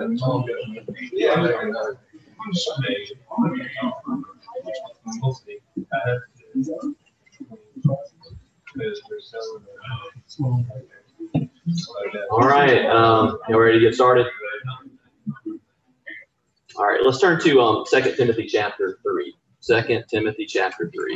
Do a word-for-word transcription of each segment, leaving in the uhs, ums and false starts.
All right, um, you ready to get started? All right, let's turn to um, Second Timothy chapter three. Second Timothy chapter three.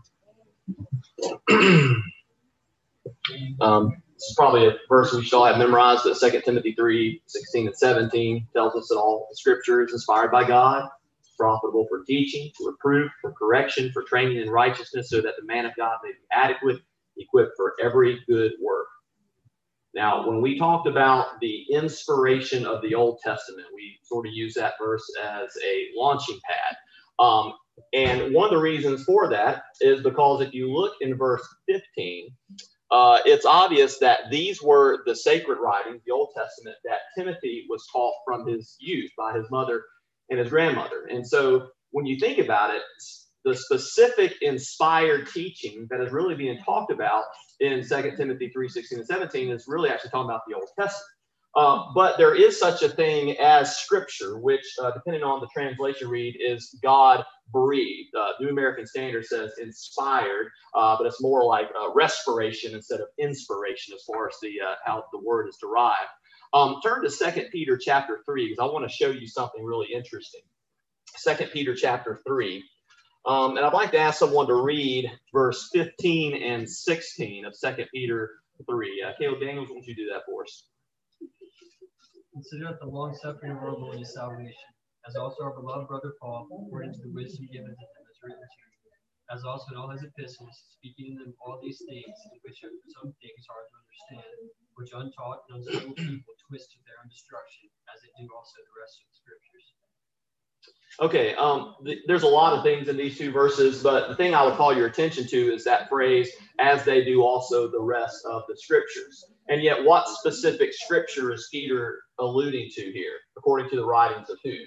um, this is probably a verse we should all have memorized, but Second Timothy three, sixteen and seventeen tells us that all the scripture is inspired by God, profitable for teaching, for reproof, for correction, for training in righteousness, so that the man of God may be adequate, equipped for every good work. Now, when we talked about the inspiration of the Old Testament, we sort of use that verse as a launching pad. Um, and one of the reasons for that is because if you look in verse fifteen, uh, it's obvious that these were the sacred writings, the Old Testament, that Timothy was taught from his youth by his mother and his grandmother. And so when you think about it, the specific inspired teaching that is really being talked about in Second Timothy three, sixteen and seventeen is really actually talking about the Old Testament. Uh, but there is such a thing as Scripture, which, uh, depending on the translation read, is God-breathed. Uh, New American Standard says inspired, uh, but it's more like uh, respiration instead of inspiration as far as the uh, how the word is derived. Um, turn to Second Peter chapter three, because I want to show you something really interesting. Second Peter chapter three. Um, and I'd like to ask someone to read verse fifteen and sixteen of Second Peter three. Uh, Caleb Daniels, why don't you do that for us? Consider that the long-suffering of our Lord is salvation, as also our beloved brother Paul, according to the wisdom given to him, has written to you, as also in all his epistles, speaking in them all these things, in which some things hard to understand, which untaught and unstable people twist to their own destruction, as they do also the rest of the scriptures. Okay, um, th- there's a lot of things in these two verses, but the thing I would call your attention to is that phrase, as they do also the rest of the scriptures. And yet, what specific scripture is Peter alluding to here, according to the writings of who?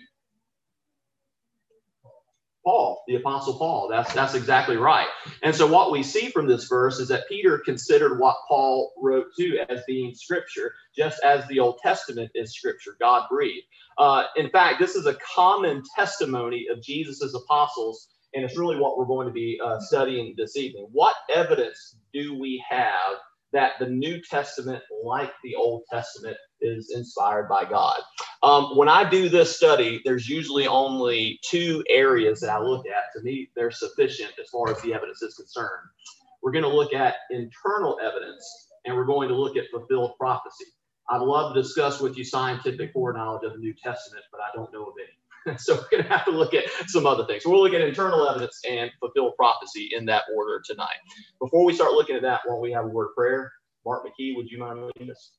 Paul, the Apostle Paul. That's, that's exactly right. And so what we see from this verse is that Peter considered what Paul wrote to as being scripture, just as the Old Testament is scripture, God-breathed. Uh, in fact, this is a common testimony of Jesus's apostles, and it's really what we're going to be uh, studying this evening. What evidence do we have that the New Testament, like the Old Testament, is inspired by God? Um, when I do this study, there's usually only two areas that I look at. To me, they're sufficient as far as the evidence is concerned. We're going to look at internal evidence, and we're going to look at fulfilled prophecy. I'd love to discuss with you scientific foreknowledge of the New Testament, but I don't know of any. So we're going to have to look at some other things. We'll look at internal evidence and fulfilled prophecy in that order tonight. Before we start looking at that, why don't we have a word of prayer? Mark McKee, would you mind leading us?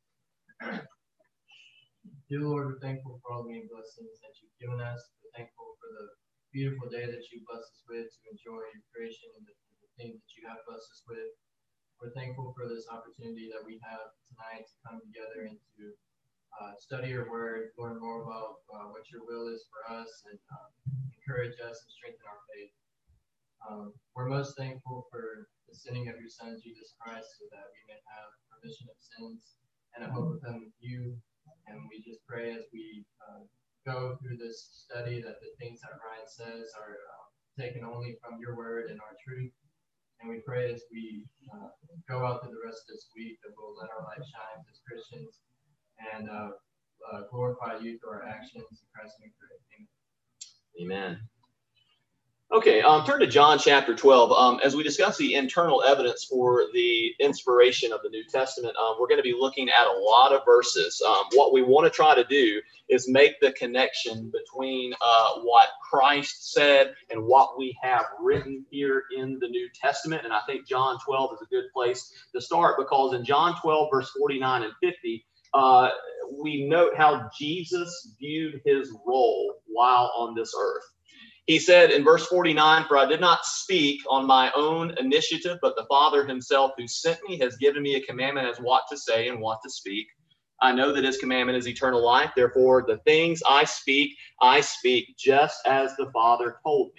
Dear Lord, we're thankful for all the many blessings that you've given us. We're thankful for the beautiful day that you blessed us with to enjoy your creation and the, the things that you have blessed us with. We're thankful for this opportunity that we have tonight to come together and to uh, study your word, learn more about uh, what your will is for us, and uh, encourage us and strengthen our faith. Um, we're most thankful for the sending of your Son, Jesus Christ, so that we may have remission of sins and a hope of heaven with you. And we just pray as we uh, go through this study that the things that Ryan says are uh, taken only from your word and our truth. And we pray as we uh, go out through the rest of this week that we'll let our light shine as Christians and uh, uh, glorify you through our actions. In Christ's name, amen. Amen. Okay, um, turn to John chapter twelve. Um, as we discuss the internal evidence for the inspiration of the New Testament, um, we're going to be looking at a lot of verses. Um, what we want to try to do is make the connection between uh, what Christ said and what we have written here in the New Testament. And I think John twelve is a good place to start, because in John twelve, verse forty-nine and fifty, uh, we note how Jesus viewed his role while on this earth. He said in verse forty-nine, "For I did not speak on my own initiative, but the Father himself who sent me has given me a commandment as what to say and what to speak. I know that his commandment is eternal life. Therefore, the things I speak, I speak just as the Father told me."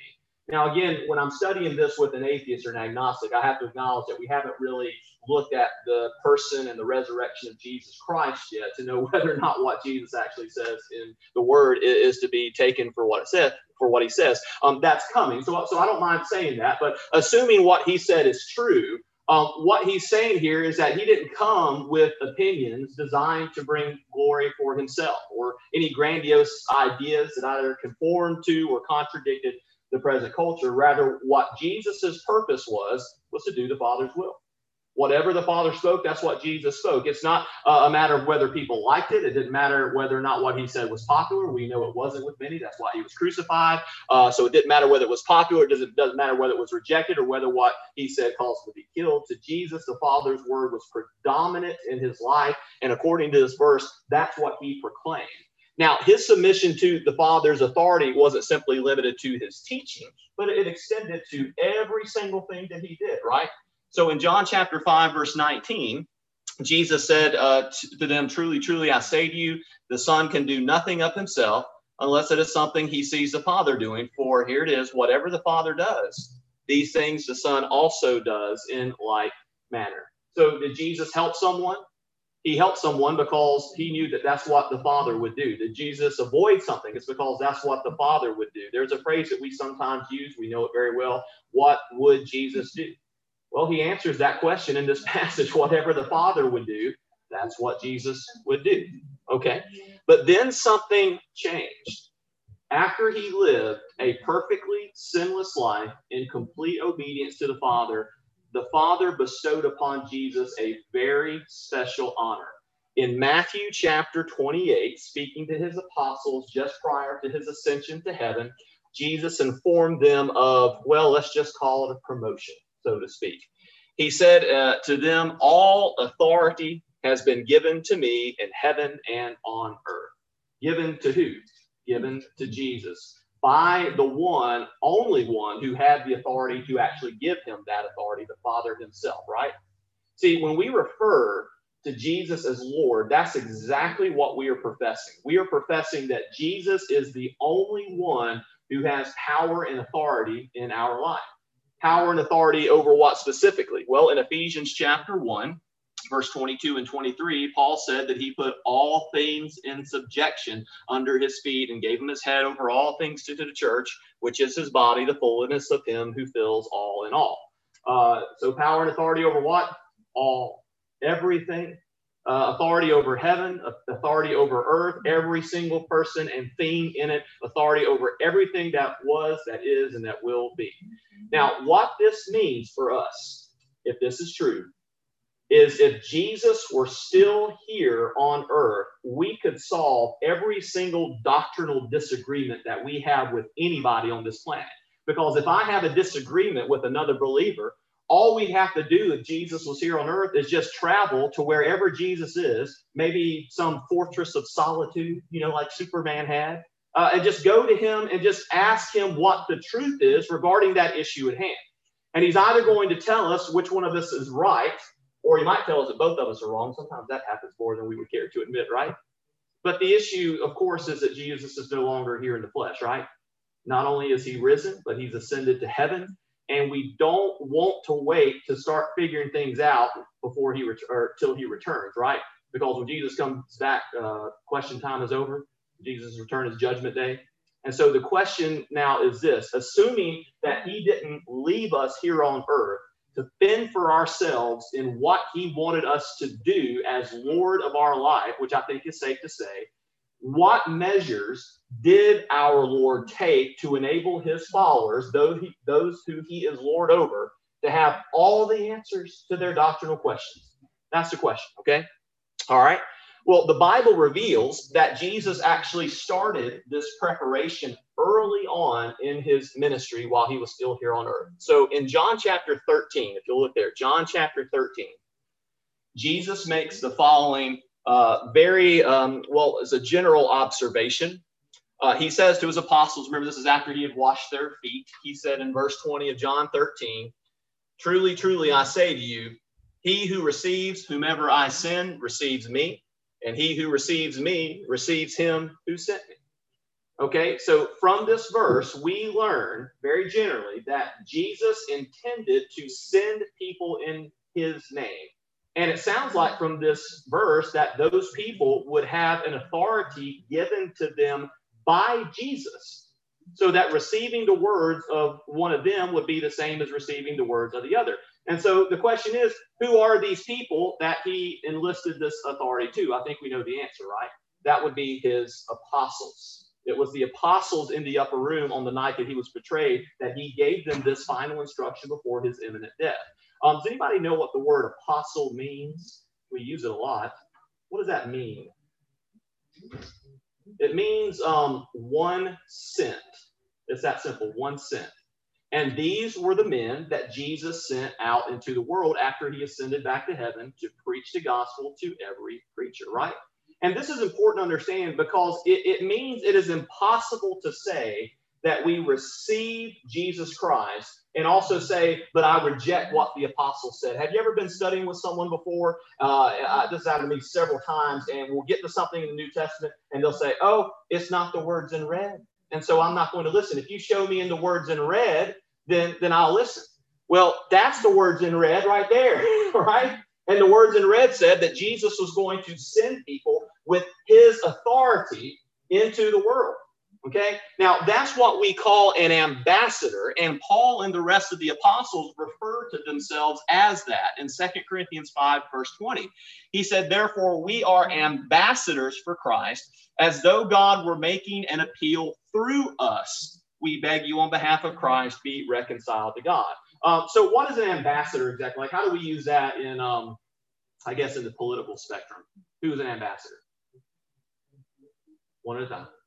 Now, again, when I'm studying this with an atheist or an agnostic, I have to acknowledge that we haven't really looked at the person and the resurrection of Jesus Christ yet to know whether or not what Jesus actually says in the Word is to be taken for what it says, for what he says. Um, that's coming. So, so I don't mind saying that. But assuming what he said is true, um, what he's saying here is that he didn't come with opinions designed to bring glory for himself or any grandiose ideas that either conformed to or contradicted the present culture. Rather, what Jesus's purpose was, was to do the Father's will. Whatever the Father spoke, that's what Jesus spoke. It's not uh, a matter of whether people liked it. It didn't matter whether or not what he said was popular. We know it wasn't with many. That's why he was crucified. Uh, so it didn't matter whether it was popular. It doesn't, doesn't matter whether it was rejected or whether what he said caused him to be killed. To Jesus, the Father's word was predominant in his life. And according to this verse, that's what he proclaimed. Now, his submission to the Father's authority wasn't simply limited to his teaching, but it extended to every single thing that he did, right? So in John chapter five, verse nineteen, Jesus said uh, to them, truly, truly, I say to you, the Son can do nothing of himself unless it is something he sees the Father doing. For here it is, whatever the Father does, these things the Son also does in like manner. So did Jesus help someone? He helped someone because he knew that that's what the Father would do. Did Jesus avoid something? It's because that's what the Father would do. There's a phrase that we sometimes use. We know it very well. What would Jesus do? Well, he answers that question in this passage. Whatever the Father would do, that's what Jesus would do. Okay? But then something changed. After he lived a perfectly sinless life in complete obedience to the Father, the Father bestowed upon Jesus a very special honor. In Matthew chapter twenty-eight, speaking to his apostles just prior to his ascension to heaven, Jesus informed them of, well, let's just call it a promotion, so to speak. He said uh, to them, all authority has been given to me in heaven and on earth. Given to who? Given to Jesus. By the one, only one who had the authority to actually give him that authority, the Father himself, right? See, when we refer to Jesus as Lord, that's exactly what we are professing. We are professing that Jesus is the only one who has power and authority in our life. Power and authority over what specifically? Well, in Ephesians chapter one, verse twenty-two and twenty-three, Paul said that he put all things in subjection under his feet and gave him his head over all things to the church, which is his body, the fullness of him who fills all in all. Uh, so power and authority over what? All. Everything. Uh, authority over heaven, authority over earth, every single person and thing in it, authority over everything that was, that is, and that will be. Now, what this means for us, if this is true, is if Jesus were still here on earth, we could solve every single doctrinal disagreement that we have with anybody on this planet. Because if I have a disagreement with another believer, all we have to do if Jesus was here on earth is just travel to wherever Jesus is, maybe some fortress of solitude, you know, like Superman had, uh, and just go to him and just ask him what the truth is regarding that issue at hand. And he's either going to tell us which one of us is right, or he might tell us that both of us are wrong. Sometimes that happens more than we would care to admit, right? But the issue, of course, is that Jesus is no longer here in the flesh, right? Not only is he risen, but he's ascended to heaven. And we don't want to wait to start figuring things out before he ret- or till he returns, right? Because when Jesus comes back, uh, question time is over. Jesus' return is judgment day. And so the question now is this: assuming that he didn't leave us here on earth to fend for ourselves in what he wanted us to do as Lord of our life, which I think is safe to say, what measures did our Lord take to enable his followers, those, he, those who he is Lord over, to have all the answers to their doctrinal questions? That's the question, okay? All right. Well, the Bible reveals that Jesus actually started this preparation early on in his ministry while he was still here on earth. So in John chapter thirteen, if you'll look there, John chapter thirteen, Jesus makes the following uh, very, um, well, as a general observation. Uh, he says to his apostles, remember this is after he had washed their feet. He said in verse twenty of John thirteen, truly, truly, I say to you, he who receives whomever I send receives me, and he who receives me receives him who sent me. Okay, so from this verse, we learn very generally that Jesus intended to send people in his name. And it sounds like from this verse that those people would have an authority given to them by Jesus, so that receiving the words of one of them would be the same as receiving the words of the other. And so the question is, who are these people that he enlisted this authority to? I think we know the answer, right? That would be his apostles. It was the apostles in the upper room on the night that he was betrayed that he gave them this final instruction before his imminent death. Um, does anybody know what the word apostle means? We use it a lot. What does that mean? It means um, one sent. It's that simple, one sent. And these were the men that Jesus sent out into the world after he ascended back to heaven to preach the gospel to every creature, right? And this is important to understand because it, it means it is impossible to say that we receive Jesus Christ and also say, but I reject what the apostles said. Have you ever been studying with someone before? Uh, this has happened to me several times, and we'll get to something in the New Testament, and they'll say, oh, it's not the words in red, and so I'm not going to listen. If you show me in the words in red, then, then I'll listen. Well, that's the words in red right there, right? And the words in red said that Jesus was going to send people with his authority into the world. Okay, now that's what we call an ambassador, and Paul and the rest of the apostles refer to themselves as that in Second Corinthians five, verse twenty. He said, therefore, we are ambassadors for Christ, as though God were making an appeal through us. We beg you on behalf of Christ, be reconciled to God. Um, so what is an ambassador exactly? Like, how do we use that in, um, I guess, in the political spectrum? Who is an ambassador? One at a time.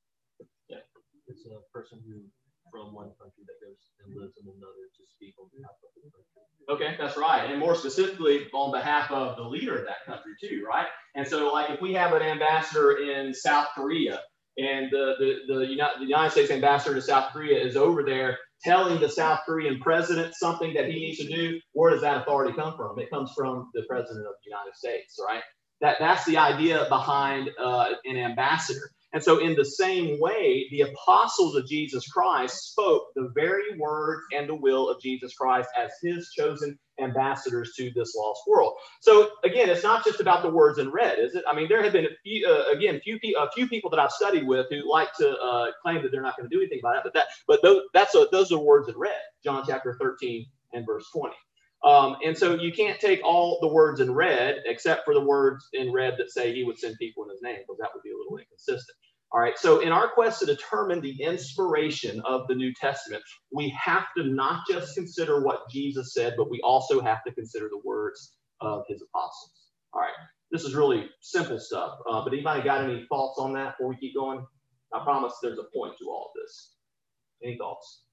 It's a person who from one country that goes and lives in another to speak on behalf of the country. Okay, that's right. And more specifically on behalf of the leader of that country too, right? And so like if we have an ambassador in South Korea and the, the, the, United, the United States ambassador to South Korea is over there telling the South Korean president something that he needs to do, where does that authority come from? It comes from the president of the United States, right? That, that's the idea behind uh, an ambassador. And so in the same way, the apostles of Jesus Christ spoke the very words and the will of Jesus Christ as his chosen ambassadors to this lost world. So again, it's not just about the words in red, is it? I mean, there have been, a few, uh, again, few, a few people that I've studied with who like to uh, claim that they're not going to do anything about it, but, that, but those, that's a, those are words in red, John chapter thirteen and verse twenty. Um, and so you can't take all the words in red, except for the words in red that say he would send people in his name, because that would be a little inconsistent. All right, so in our quest to determine the inspiration of the New Testament, we have to not just consider what Jesus said, but we also have to consider the words of his apostles. All right, this is really simple stuff, uh, but anybody got any thoughts on that before we keep going? I promise there's a point to all of this. Any thoughts?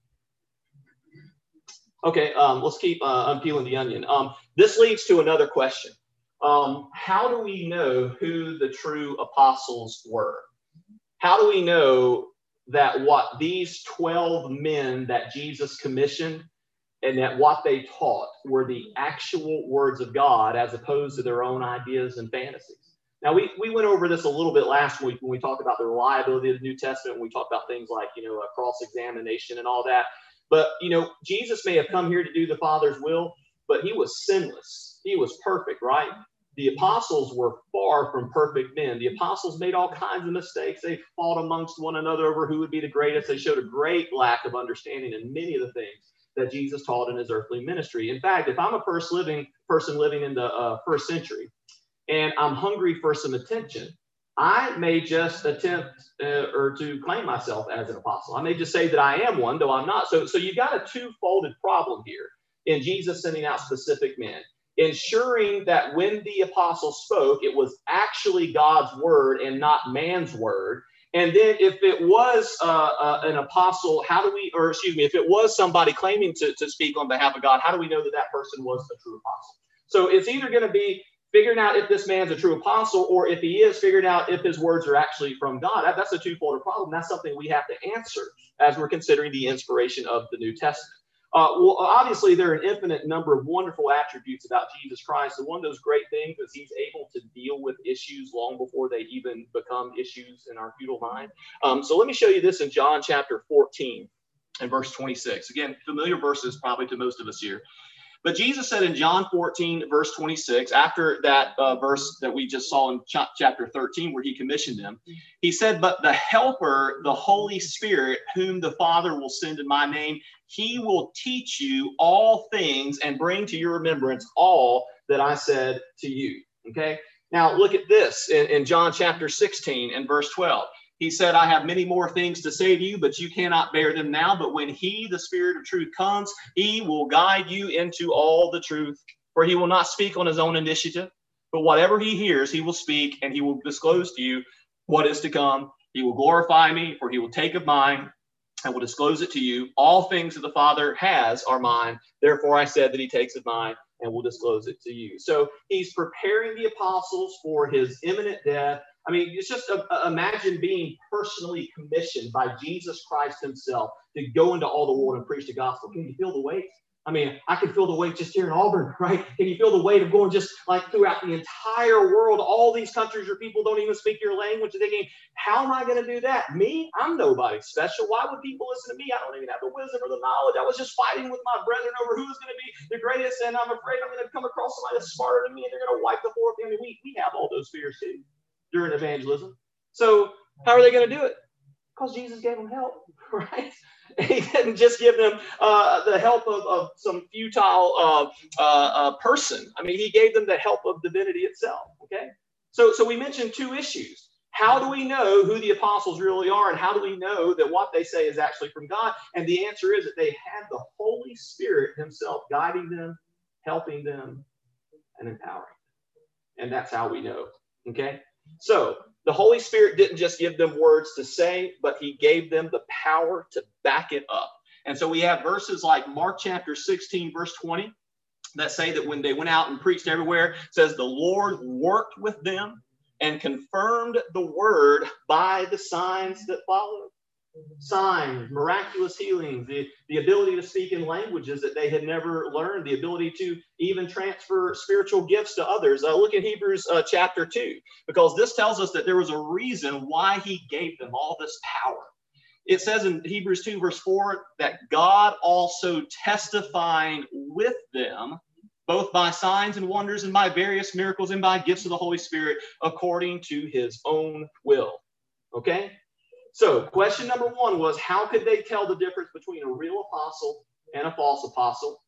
Okay, um, let's keep uh, unpeeling the onion. Um, this leads to another question. Um, how do we know who the true apostles were? How do we know that what these twelve men that Jesus commissioned and that what they taught were the actual words of God as opposed to their own ideas and fantasies? Now, we, we went over this a little bit last week when we talked about the reliability of the New Testament, when we talked about things like, you know, cross-examination and all that. But, you know, Jesus may have come here to do the Father's will, but he was sinless. He was perfect, right? The apostles were far from perfect men. The apostles made all kinds of mistakes. They fought amongst one another over who would be the greatest. They showed a great lack of understanding in many of the things that Jesus taught in his earthly ministry. In fact, if I'm a person living, person living in the uh, first century and I'm hungry for some attention, I may just attempt uh, or to claim myself as an apostle. I may just say that I am one, though I'm not. So, so you've got a two-folded problem here in Jesus sending out specific men, ensuring that when the apostle spoke, it was actually God's word and not man's word. And then if it was uh, uh, an apostle, how do we, or excuse me, if it was somebody claiming to, to speak on behalf of God, how do we know that that person was a true apostle? So it's either going to be figuring out if this man's a true apostle, or if he is, figuring out if his words are actually from God. That, that's a two-fold problem. That's something we have to answer as we're considering the inspiration of the New Testament. Uh, well, obviously, there are an infinite number of wonderful attributes about Jesus Christ. And one of those great things is he's able to deal with issues long before they even become issues in our feudal mind. Um, so let me show you this in John chapter fourteen and verse twenty-six. Again, familiar verses probably to most of us here. But Jesus said in John fourteen, verse twenty-six, after that uh, verse that we just saw in ch- chapter thirteen, where he commissioned them, he said, but the Helper, the Holy Spirit, whom the Father will send in my name, he will teach you all things and bring to your remembrance all that I said to you. Okay. Now look at this in, in John chapter sixteen and verse twelve. He said, I have many more things to say to you, but you cannot bear them now. But when he, the Spirit of truth, comes, he will guide you into all the truth. For he will not speak on his own initiative, but whatever he hears, he will speak, and he will disclose to you what is to come. He will glorify me, for he will take of mine and will disclose it to you. All things that the Father has are mine. Therefore I said that he takes of mine and will disclose it to you. So he's preparing the apostles for his imminent death. I mean, it's just a, a, imagine being personally commissioned by Jesus Christ himself to go into all the world and preach the gospel. Can you feel the weight? I mean, I can feel the weight just here in Auburn, right? Can you feel the weight of going just like throughout the entire world, all these countries where people don't even speak your language? And thinking, how am I going to do that? Me? I'm nobody special. Why would people listen to me? I don't even have the wisdom or the knowledge. I was just fighting with my brethren over who's going to be the greatest, and I'm afraid I'm going to come across somebody that's smarter than me, and they're going to wipe the floor with me. I mean, we, we have all those fears too during evangelism. So how are they going to do it? Because Jesus gave them help, right? He didn't just give them uh, the help of, of some futile uh, uh, uh, person. I mean, he gave them the help of divinity itself, okay? So, so we mentioned two issues. How do we know who the apostles really are, and how do we know that what they say is actually from God? And the answer is that they had the Holy Spirit himself guiding them, helping them, and empowering them. And that's how we know, okay? So the Holy Spirit didn't just give them words to say, but he gave them the power to back it up. And so we have verses like Mark chapter sixteen, verse twenty, that say that when they went out and preached everywhere, it says the Lord worked with them and confirmed the word by the signs that followed. Signs, miraculous healings, the, the ability to speak in languages that they had never learned, the ability to even transfer spiritual gifts to others. Uh, look at Hebrews uh, chapter two, because this tells us that there was a reason why he gave them all this power. It says in Hebrews two, verse four, that God also testifying with them, both by signs and wonders and by various miracles and by gifts of the Holy Spirit, according to his own will. Okay? So question number one was, how could they tell the difference between a real apostle and a false apostle?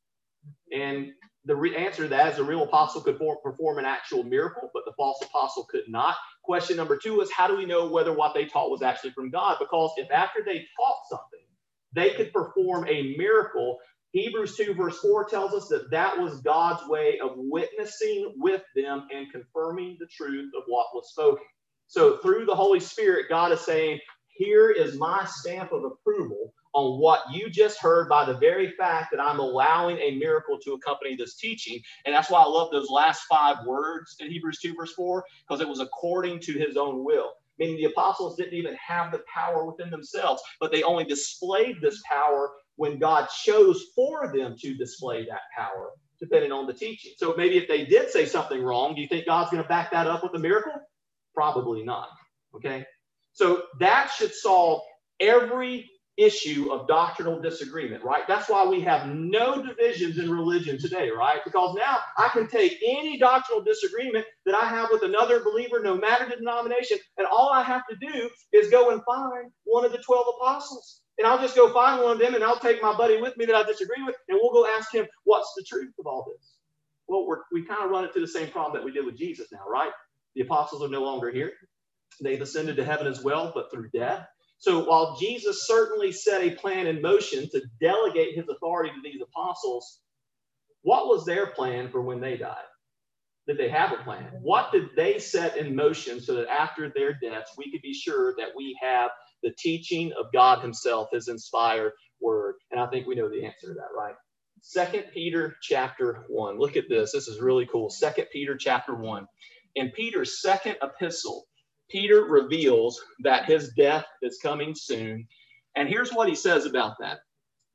And the re- answer to that is a real apostle could form, perform an actual miracle, but the false apostle could not. Question number two is, how do we know whether what they taught was actually from God? Because if after they taught something, they could perform a miracle, Hebrews two verse four tells us that that was God's way of witnessing with them and confirming the truth of what was spoken. So through the Holy Spirit, God is saying, here is my stamp of approval on what you just heard by the very fact that I'm allowing a miracle to accompany this teaching. And that's why I love those last five words in Hebrews two verse four, because it was according to his own will. Meaning the apostles didn't even have the power within themselves, but they only displayed this power when God chose for them to display that power, depending on the teaching. So maybe if they did say something wrong, do you think God's going to back that up with a miracle? Probably not. Okay? So that should solve every issue of doctrinal disagreement, right? That's why we have no divisions in religion today, right? Because now I can take any doctrinal disagreement that I have with another believer, no matter the denomination, and all I have to do is go and find one of the twelve apostles. And I'll just go find one of them, and I'll take my buddy with me that I disagree with, and we'll go ask him, what's the truth of all this? Well, we're, we kind of run into the same problem that we did with Jesus now, right? The apostles are no longer here. They've ascended to heaven as well, but through death. So while Jesus certainly set a plan in motion to delegate his authority to these apostles, what was their plan for when they died? Did they have a plan? What did they set in motion so that after their deaths, we could be sure that we have the teaching of God himself, his inspired word? And I think we know the answer to that, right? Second Peter chapter one. Look at this. This is really cool. Second Peter chapter one. In Peter's second epistle, Peter reveals that his death is coming soon. And here's what he says about that.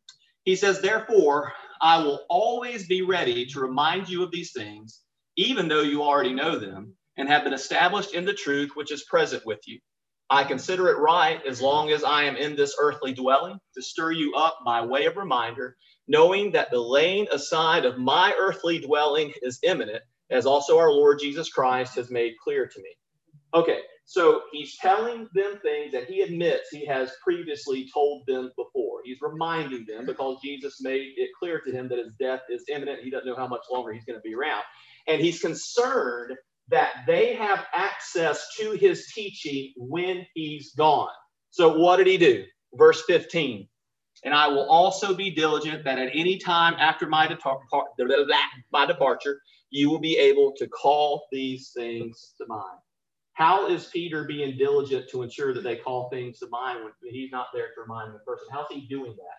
He says, therefore, I will always be ready to remind you of these things, even though you already know them and have been established in the truth which is present with you. I consider it right, as long as I am in this earthly dwelling, to stir you up by way of reminder, knowing that the laying aside of my earthly dwelling is imminent, as also our Lord Jesus Christ has made clear to me. Okay, so he's telling them things that he admits he has previously told them before. He's reminding them because Jesus made it clear to him that his death is imminent. He doesn't know how much longer he's going to be around. And he's concerned that they have access to his teaching when he's gone. So what did he do? Verse fifteen. And I will also be diligent that at any time after my, depart- my departure, you will be able to call these things to mind. How is Peter being diligent to ensure that they call things to mind when he's not there to remind the person? How's he doing that?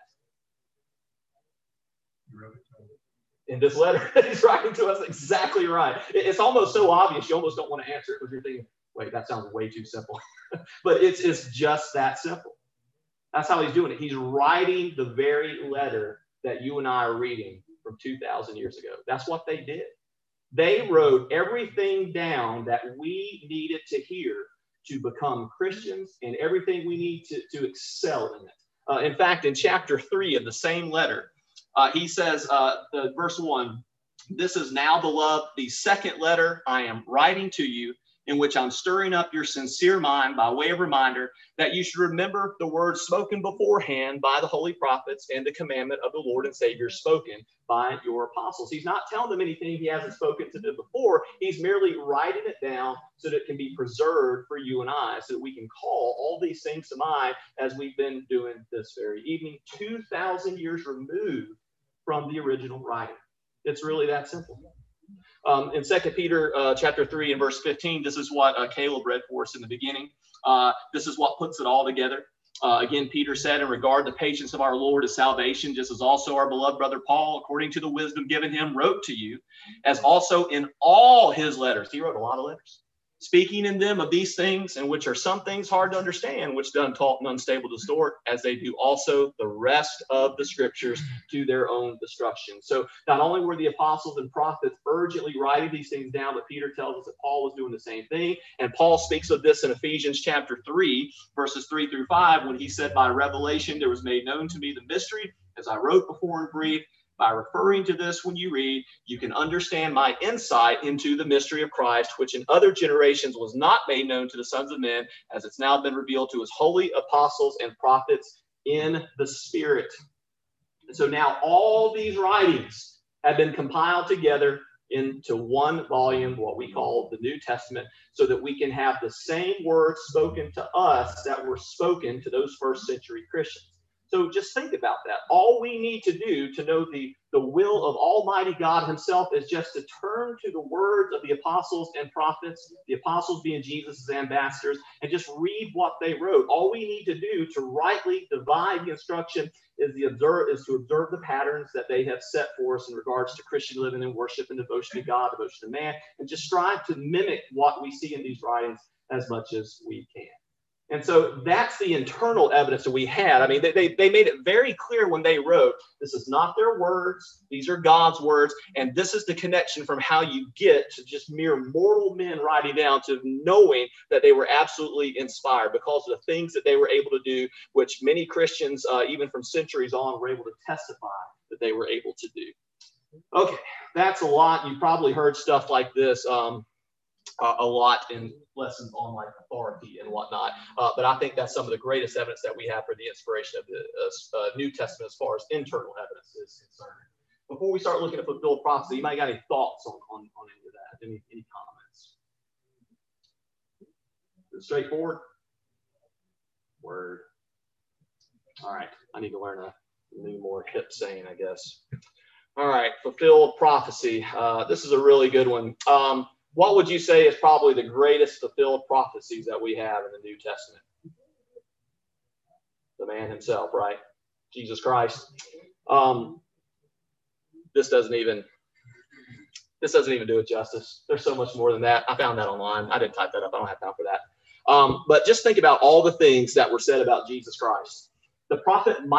In this letter, he's writing to us exactly right. It's almost so obvious, you almost don't want to answer it because you're thinking, wait, that sounds way too simple. But it's, it's just that simple. That's how he's doing it. He's writing the very letter that you and I are reading from two thousand years ago. That's what they did. They wrote everything down that we needed to hear to become Christians and everything we need to, to excel in it. Uh, in fact, in chapter three of the same letter, uh, he says, uh, the, verse one, this is now, beloved, the second letter I am writing to you, in which I'm stirring up your sincere mind by way of reminder that you should remember the words spoken beforehand by the holy prophets and the commandment of the Lord and Savior spoken by your apostles. He's not telling them anything he hasn't spoken to them before. He's merely writing it down so that it can be preserved for you and I, so that we can call all these things to mind as we've been doing this very evening, two thousand years removed from the original writing. It's really that simple. Um, in Second Peter uh, chapter three and verse fifteen, this is what uh, Caleb read for us in the beginning. Uh, this is what puts it all together. Uh, again, Peter said, in regard to the patience of our Lord is salvation, just as also our beloved brother Paul, according to the wisdom given him, wrote to you, as also in all his letters. He wrote a lot of letters. Speaking in them of these things, in which are some things hard to understand, which done taught and unstable to distort, as they do also the rest of the scriptures to their own destruction. So not only were the apostles and prophets urgently writing these things down, but Peter tells us that Paul was doing the same thing. And Paul speaks of this in Ephesians chapter three, verses three through five, when he said, by revelation there was made known to me the mystery, as I wrote before in brief. By referring to this when you read, you can understand my insight into the mystery of Christ, which in other generations was not made known to the sons of men, as it's now been revealed to his holy apostles and prophets in the Spirit. And so now all these writings have been compiled together into one volume, what we call the New Testament, so that we can have the same words spoken to us that were spoken to those first century Christians. So just think about that. All we need to do to know the, the will of Almighty God himself is just to turn to the words of the apostles and prophets, the apostles being Jesus' ambassadors, and just read what they wrote. All we need to do to rightly divide the instruction is, the observe, is to observe the patterns that they have set for us in regards to Christian living and worship and devotion to God, devotion to man, and just strive to mimic what we see in these writings as much as we can. And so that's the internal evidence that we had. I mean, they, they, they made it very clear when they wrote, this is not their words, these are God's words, and this is the connection from how you get to just mere mortal men writing down to knowing that they were absolutely inspired because of the things that they were able to do, which many Christians, uh, even from centuries on, were able to testify that they were able to do. Okay, that's a lot. You've probably heard stuff like this um, uh, a lot in lessons on like authority and whatnot. Uh, but I think that's some of the greatest evidence that we have for the inspiration of the uh, uh, New Testament as far as internal evidence is concerned. Before we start looking at fulfilled prophecy, you might got any thoughts on, on, on any of that? Any, any comments? Is it straightforward? Word. All right. I need to learn a new, more hip saying, I guess. All right. Fulfilled prophecy. Uh, this is a really good one. Um, What would you say is probably the greatest fulfilled prophecies that we have in the New Testament? The man himself, right? Jesus Christ. Um, this doesn't even, this doesn't even do it justice. There's so much more than that. I found that online. I didn't type that up. I don't have time for that. Um, but just think about all the things that were said about Jesus Christ. The prophet Micah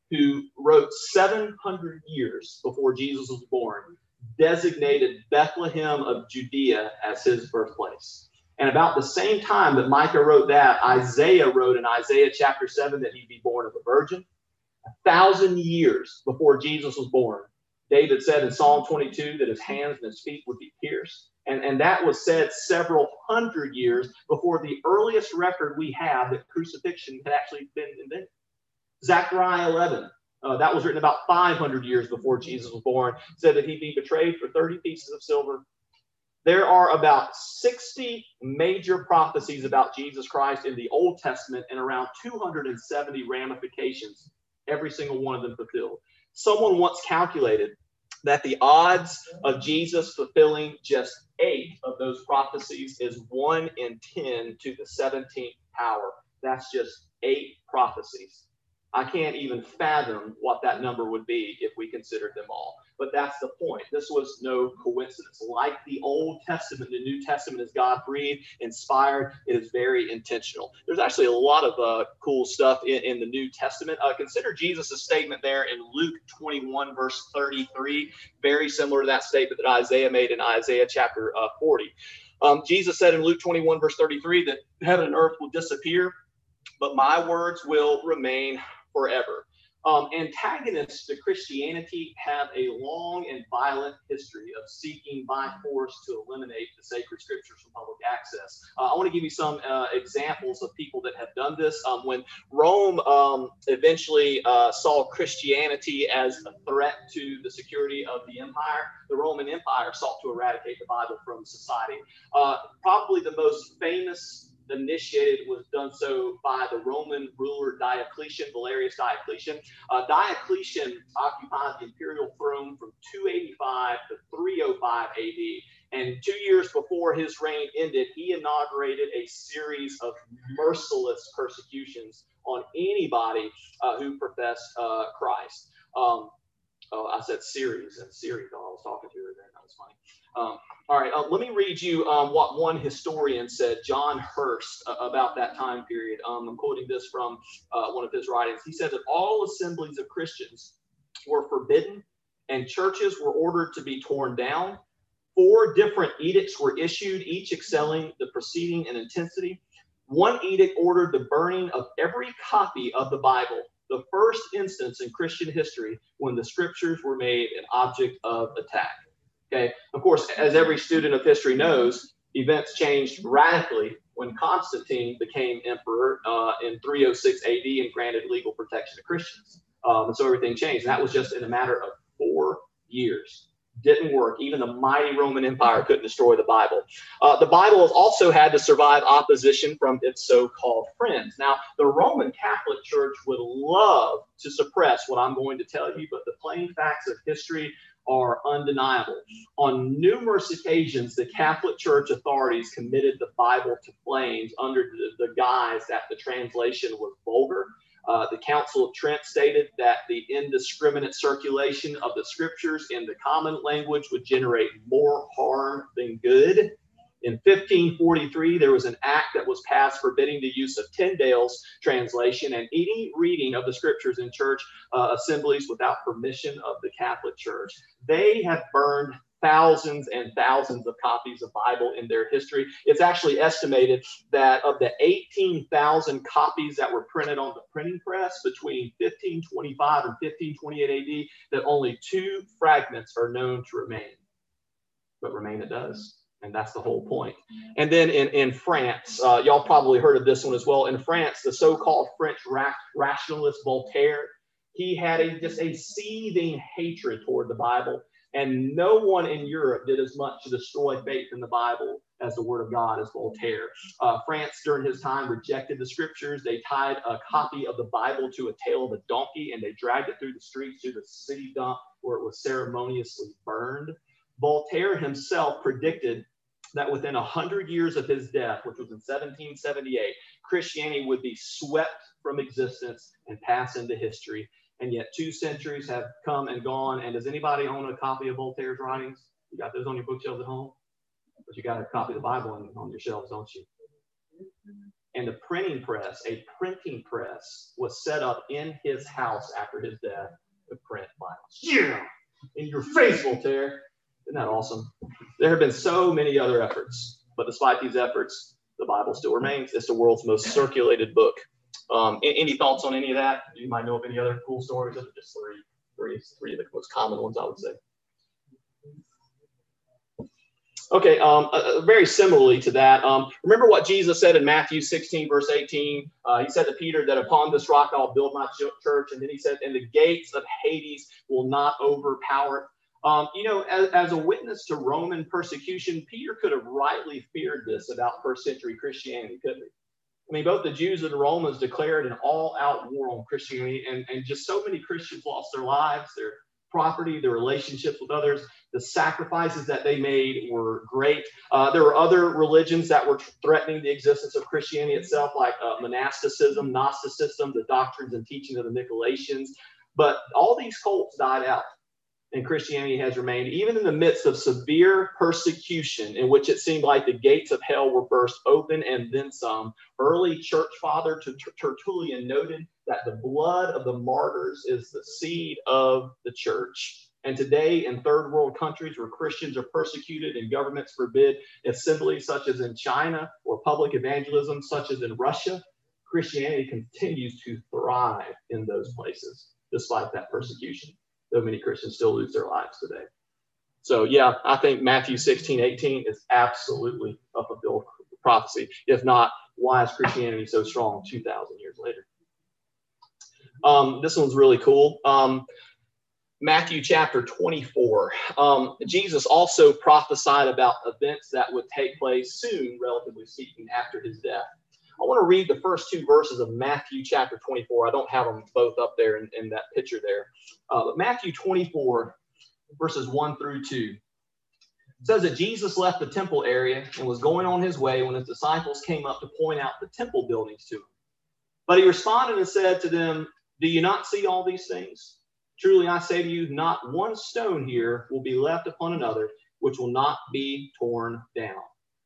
who wrote seven hundred years before Jesus was born, designated Bethlehem of Judea as his birthplace. And about the same time that Micah wrote that, Isaiah wrote in Isaiah chapter seven that he'd be born of a virgin. A thousand years before Jesus was born, David said in Psalm twenty-two that his hands and his feet would be pierced. And, and that was said several hundred years before the earliest record we have that crucifixion had actually been invented. Zechariah eleven, uh, that was written about five hundred years before Jesus was born, said that he'd be betrayed for thirty pieces of silver. There are about sixty major prophecies about Jesus Christ in the Old Testament and around two hundred seventy ramifications, every single one of them fulfilled. Someone once calculated that the odds of Jesus fulfilling just eight of those prophecies is one in ten to the seventeenth power. That's just eight prophecies. I can't even fathom what that number would be if we considered them all. But that's the point. This was no coincidence. Like the Old Testament, the New Testament is God-breathed, inspired. It is very intentional. There's actually a lot of uh, cool stuff in, in the New Testament. Uh, consider Jesus' statement there in Luke twenty-one, verse thirty-three, very similar to that statement that Isaiah made in Isaiah chapter uh, forty. Um, Jesus said in Luke twenty-one, verse thirty-three, that heaven and earth will disappear, but my words will remain forever. Um, antagonists to Christianity have a long and violent history of seeking by force to eliminate the sacred scriptures from public access. Uh, I want to give you some uh, examples of people that have done this. Um, when Rome um, eventually uh, saw Christianity as a threat to the security of the empire, the Roman Empire sought to eradicate the Bible from society. Uh, probably the most famous initiated was done so by the Roman ruler Diocletian, Valerius Diocletian. Uh, Diocletian occupied the imperial throne from two eighty-five to three oh five A D. And two years before his reign ended, he inaugurated a series of merciless persecutions on anybody uh, who professed uh, Christ. Um, oh, I said series and series. Oh, I was talking to her there. That was funny. Um, all right, uh, let me read you um, what one historian said, John Hurst, uh, about that time period. Um, I'm quoting this from uh, one of his writings. He said that all assemblies of Christians were forbidden and churches were ordered to be torn down. Four different edicts were issued, each excelling the preceding in intensity. One edict ordered the burning of every copy of the Bible, the first instance in Christian history when the scriptures were made an object of attack. Okay. Of course, as every student of history knows, events changed radically when Constantine became emperor uh, in three oh six A D and granted legal protection to Christians. Um, and so everything changed. And that was just in a matter of four years. Didn't work. Even the mighty Roman Empire couldn't destroy the Bible. Uh, the Bible has also had to survive opposition from its so-called friends. Now, the Roman Catholic Church would love to suppress what I'm going to tell you, but the plain facts of history are undeniable. On numerous occasions, the Catholic Church authorities committed the Bible to flames under the, the guise that the translation was vulgar. Uh, the Council of Trent stated that the indiscriminate circulation of the scriptures in the common language would generate more harm than good. In fifteen forty-three, there was an act that was passed forbidding the use of Tyndale's translation and any reading of the scriptures in church uh, assemblies without permission of the Catholic Church. They have burned thousands and thousands of copies of Bible in their history. It's actually estimated that of the eighteen thousand copies that were printed on the printing press between fifteen twenty-five and fifteen twenty-eight A D, that only two fragments are known to remain. But remain it does. And that's the whole point. And then in, in France, uh, y'all probably heard of this one as well. In France, the so-called French ra rationalist Voltaire, he had a, just a seething hatred toward the Bible. And no one in Europe did as much to destroy faith in the Bible as the Word of God as Voltaire. Uh, France, during his time, rejected the scriptures. They tied a copy of the Bible to a tail of a donkey, and they dragged it through the streets to the city dump where it was ceremoniously burned. Voltaire himself predicted that within a hundred years of his death, which was in seventeen seventy-eight, Christianity would be swept from existence and pass into history. And yet two centuries have come and gone. And does anybody own a copy of Voltaire's writings? You got those on your bookshelves at home? But you got a copy of the Bible on, on your shelves, don't you? And the printing press, a printing press, was set up in his house after his death to print Bibles. Yeah! In your face, Voltaire. Isn't that awesome? There have been so many other efforts, but despite these efforts, the Bible still remains. It's the world's most circulated book. Um, any thoughts on any of that? You might know of any other cool stories? Those are just three, three, three of the most common ones, I would say. Okay, um, uh, very similarly to that, um, remember what Jesus said in Matthew sixteen, verse eighteen? Uh, he said to Peter that upon this rock I'll build my church. And then he said, and the gates of Hades will not overpower it. Um, you know, as, as a witness to Roman persecution, Peter could have rightly feared this about first century Christianity, couldn't he? I mean, both the Jews and the Romans declared an all-out war on Christianity, and, and just so many Christians lost their lives, their property, their relationships with others. The sacrifices that they made were great. Uh, there were other religions that were threatening the existence of Christianity itself, like uh, monasticism, Gnosticism, the doctrines and teaching of the Nicolaitans. But all these cults died out, and Christianity has remained, even in the midst of severe persecution, in which it seemed like the gates of hell were burst open and then some. Early church father Tertullian noted that the blood of the martyrs is the seed of the church. And today, in third world countries where Christians are persecuted and governments forbid assemblies, such as in China, or public evangelism, such as in Russia, Christianity continues to thrive in those places, despite that persecution. Though many Christians still lose their lives today. So, yeah, I think Matthew sixteen, eighteen is absolutely a fulfilled prophecy. If not, why is Christianity so strong two thousand years later? Um, this one's really cool. Um, Matthew chapter twenty-four. Um, Jesus also prophesied about events that would take place soon, relatively speaking, after his death. I want to read the first two verses of Matthew chapter twenty-four. I don't have them both up there in, in that picture there. Uh, but Matthew twenty-four, verses one through two. It says that Jesus left the temple area and was going on his way when his disciples came up to point out the temple buildings to him. But he responded and said to them, "Do you not see all these things? Truly I say to you, not one stone here will be left upon another, which will not be torn down."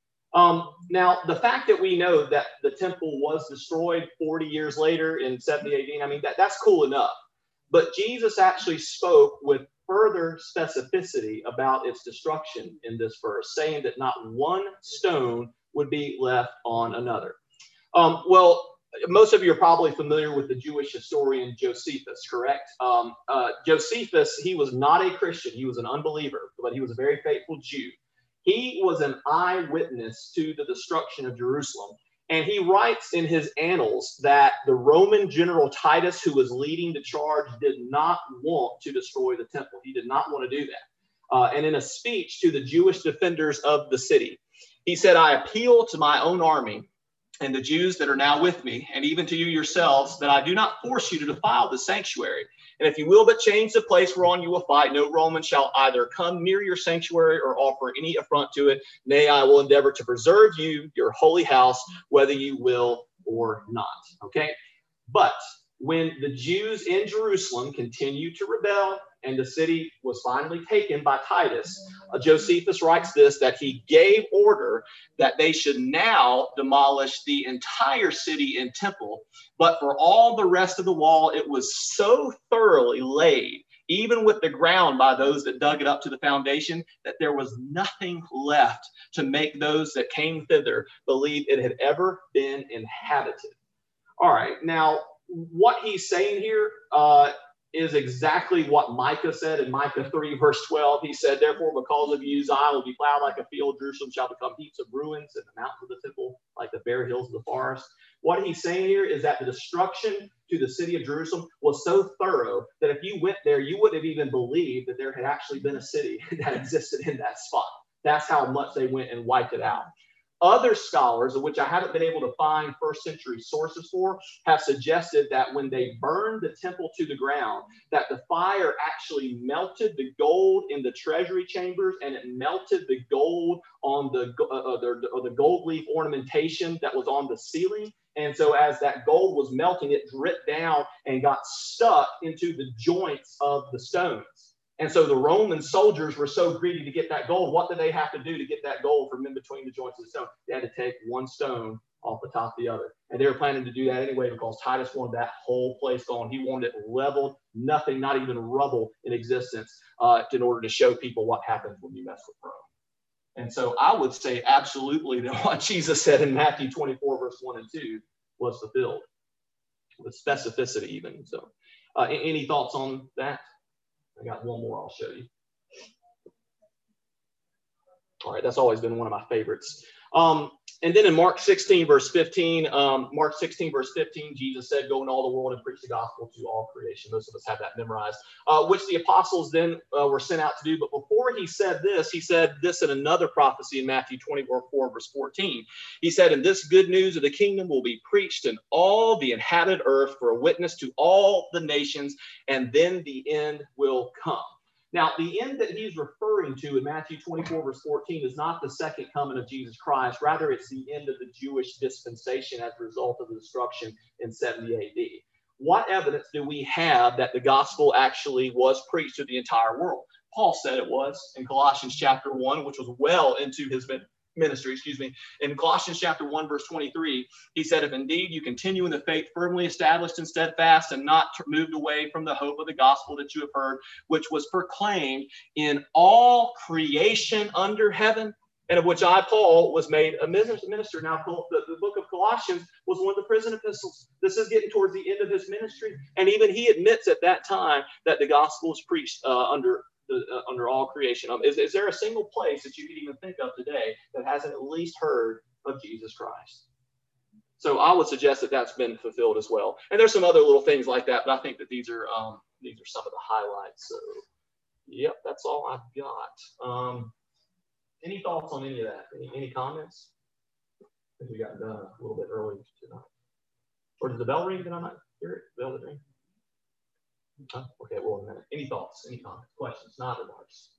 Um, now, the fact that we know that the temple was destroyed forty years later in seventy A D, I mean, that, that's cool enough. But Jesus actually spoke with further specificity about its destruction in this verse, saying that not one stone would be left on another. Um, well, most of you are probably familiar with the Jewish historian Josephus, correct? Um, uh, Josephus, he was not a Christian. He was an unbeliever, but he was a very faithful Jew. He was an eyewitness to the destruction of Jerusalem. And he writes in his annals that the Roman general Titus, who was leading the charge, did not want to destroy the temple. He did not want to do that. Uh, and in a speech to the Jewish defenders of the city, he said, "I appeal to my own army and the Jews that are now with me, and even to you yourselves, that I do not force you to defile the sanctuary. And if you will but change the place whereon you will fight, no Roman shall either come near your sanctuary or offer any affront to it. Nay, I will endeavor to preserve you, your holy house, whether you will or not." Okay? But when the Jews in Jerusalem continued to rebel and the city was finally taken by Titus, uh, Josephus writes this, that he gave order that they should now demolish the entire city and temple, but for all the rest of the wall, it was so thoroughly laid, even with the ground by those that dug it up to the foundation, that there was nothing left to make those that came thither believe it had ever been inhabited. All right, now, what he's saying here uh, is exactly what Micah said in Micah three, verse twelve. He said, "Therefore, because of you, Zion will be plowed like a field. Jerusalem shall become heaps of ruins, and the mountains of the temple like the bare hills of the forest." What he's saying here is that the destruction to the city of Jerusalem was so thorough that if you went there, you wouldn't have even believed that there had actually been a city that existed in that spot. That's how much they went and wiped it out. Other scholars, of which I haven't been able to find first century sources for, have suggested that when they burned the temple to the ground, that the fire actually melted the gold in the treasury chambers, and it melted the gold on the, uh, the, uh, the gold leaf ornamentation that was on the ceiling. And so as that gold was melting, it dripped down and got stuck into the joints of the stones. And so the Roman soldiers were so greedy to get that gold. What did they have to do to get that gold from in between the joints of the stone? They had to take one stone off the top of the other. And they were planning to do that anyway because Titus wanted that whole place gone. He wanted it leveled, nothing, not even rubble in existence, uh, in order to show people what happens when you mess with Rome. And so I would say absolutely that what Jesus said in Matthew twenty-four, verse one and two was fulfilled with specificity even. So uh, any thoughts on that? I got one more I'll show you. All right, that's always been one of my favorites. Um, and then in Mark sixteen, verse fifteen, um, Mark sixteen, verse fifteen, Jesus said, go in all the world and preach the gospel to all creation. Most of us have that memorized, uh, which the apostles then uh, were sent out to do. But before he said this, he said this in another prophecy in Matthew twenty-four, verse fourteen. He said, and this good news of the kingdom will be preached in all the inhabited earth for a witness to all the nations, and then the end will come. Now, the end that he's referring to in Matthew twenty-four, verse fourteen is not the second coming of Jesus Christ. Rather, it's the end of the Jewish dispensation as a result of the destruction in seventy A D. What evidence do we have that the gospel actually was preached to the entire world? Paul said it was in Colossians chapter one, which was well into his ministry, excuse me. In Colossians chapter one, verse twenty-three, he said, if indeed you continue in the faith firmly established and steadfast and not moved away from the hope of the gospel that you have heard, which was proclaimed in all creation under heaven, and of which I, Paul, was made a minister. Now, the, the book of Colossians was one of the prison epistles. This is getting towards the end of his ministry. And even he admits at that time that the gospel was preached uh, under The, uh, under all creation. Um, is, is there a single place that you can even think of today that hasn't at least heard of Jesus Christ? So I would suggest that that's been fulfilled as well. And there's some other little things like that, but I think that these are um, these are some of the highlights. So, yep, that's all I've got. Um, any thoughts on any of that? Any, any comments? I think we got done a little bit early tonight. Or did the bell ring? Did I not hear it? The bell did ring? Huh? Okay, well, a minute. Any thoughts, any comments, questions, not remarks?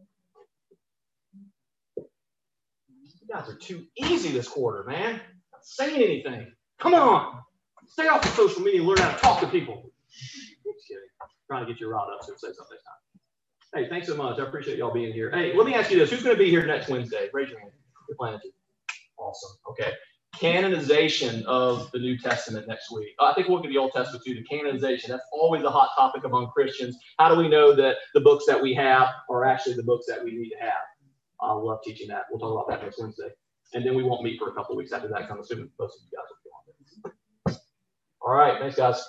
You guys are too easy this quarter, man. Not saying anything. Come on. Stay off of social media and learn how to talk to people. Just kidding. I'm trying to get you riled up so say something next time. Hey, thanks so much. I appreciate y'all being here. Hey, let me ask you this. Who's going to be here next Wednesday? Raise your hand. You're planning to. Awesome. Okay. Canonization of the New Testament next week. I think we'll look at the Old Testament too. The canonization, that's always a hot topic among Christians. How do we know that the books that we have are actually the books that we need to have? I love teaching that. We'll talk about that next Wednesday. And then we won't meet for a couple of weeks after that. I'm assuming most of you guys will be on there. All right. Thanks, guys.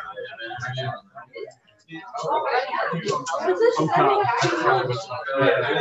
Okay.